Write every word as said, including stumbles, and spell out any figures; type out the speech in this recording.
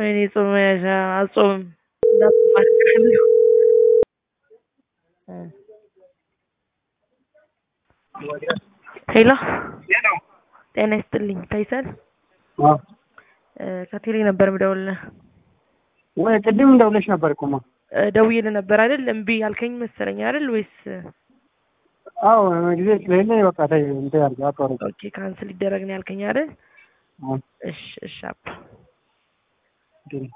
ወይኔ ጾም መያዣ አጾም እንዳትባርከኝ። ሄሎ ጤና ይስጥልኝ ፈይሰል። አዎ ከቴሌ ነበር የምደውልልህ። ወይ ቅድም ደውለሽ ነበር እኮ ማ ደውዬልህ ነበር አይደል? እምቢ ያልከኝ መሰለኝ አይደል ወይስ? አዎ ጊዜ ስለሌለ በቃ ተይ እንትን ያድርግ አቋርጥ። ኦኬ ካንስል ይደረግ ነው ያልከኝ አይደል? አዎ እሺ እሺ አባ